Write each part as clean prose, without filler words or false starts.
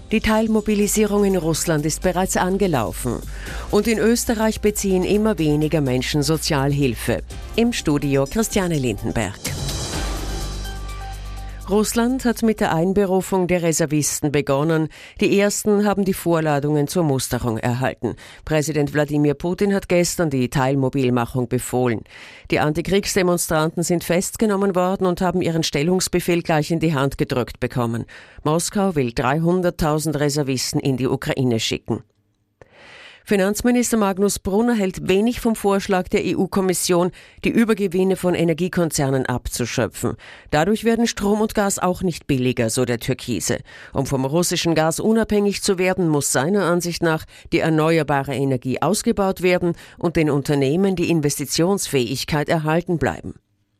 Die Teilmobilisierung in Russland ist bereits angelaufen. Und in Österreich beziehen immer weniger Menschen Sozialhilfe. Im Studio Christiane Lindenberg. Russland hat mit der Einberufung der Reservisten begonnen. Die ersten haben die Vorladungen zur Musterung erhalten. Präsident Wladimir Putin hat gestern die Teilmobilmachung befohlen. Die Antikriegsdemonstranten sind festgenommen worden und haben ihren Stellungsbefehl gleich in die Hand gedrückt bekommen. Moskau will 300.000 Reservisten in die Ukraine schicken. Finanzminister Magnus Brunner hält wenig vom Vorschlag der EU-Kommission, die Übergewinne von Energiekonzernen abzuschöpfen. Dadurch werden Strom und Gas auch nicht billiger, so der Türkise. Um vom russischen Gas unabhängig zu werden, muss seiner Ansicht nach die erneuerbare Energie ausgebaut werden und den Unternehmen die Investitionsfähigkeit erhalten bleiben.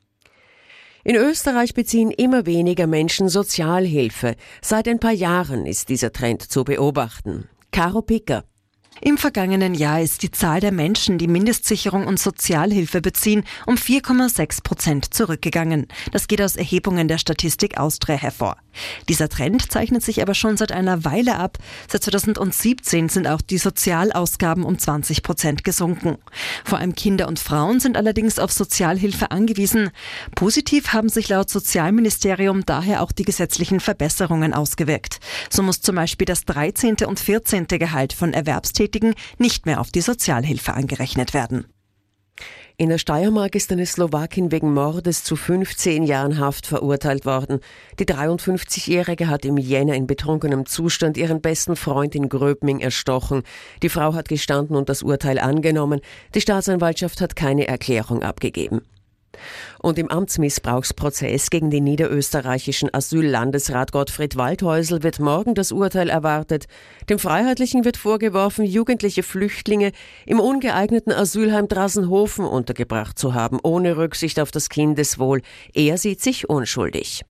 In Österreich beziehen immer weniger Menschen Sozialhilfe. Seit ein paar Jahren ist dieser Trend zu beobachten. Caro Picker. Im vergangenen Jahr ist die Zahl der Menschen, die Mindestsicherung und Sozialhilfe beziehen, um 4,6% zurückgegangen. Das geht aus Erhebungen der Statistik Austria hervor. Dieser Trend zeichnet sich aber schon seit einer Weile ab. Seit 2017 sind auch die Sozialausgaben um 20% gesunken. Vor allem Kinder und Frauen sind allerdings auf Sozialhilfe angewiesen. Positiv haben sich laut Sozialministerium daher auch die gesetzlichen Verbesserungen ausgewirkt. So muss zum Beispiel das 13. und 14. Gehalt von Erwerbstätigen nicht mehr auf die Sozialhilfe angerechnet werden. In der Steiermark ist eine Slowakin wegen Mordes zu 15 Jahren Haft verurteilt worden. Die 53-Jährige hat im Jänner in betrunkenem Zustand ihren besten Freund in Gröbming erstochen. Die Frau hat gestanden und das Urteil angenommen. Die Staatsanwaltschaft hat keine Erklärung abgegeben. Und im Amtsmissbrauchsprozess gegen den niederösterreichischen Asyllandesrat Gottfried Waldhäusl wird morgen das Urteil erwartet. Dem Freiheitlichen wird vorgeworfen, jugendliche Flüchtlinge im ungeeigneten Asylheim Drassenhofen untergebracht zu haben, ohne Rücksicht auf das Kindeswohl. Er sieht sich unschuldig.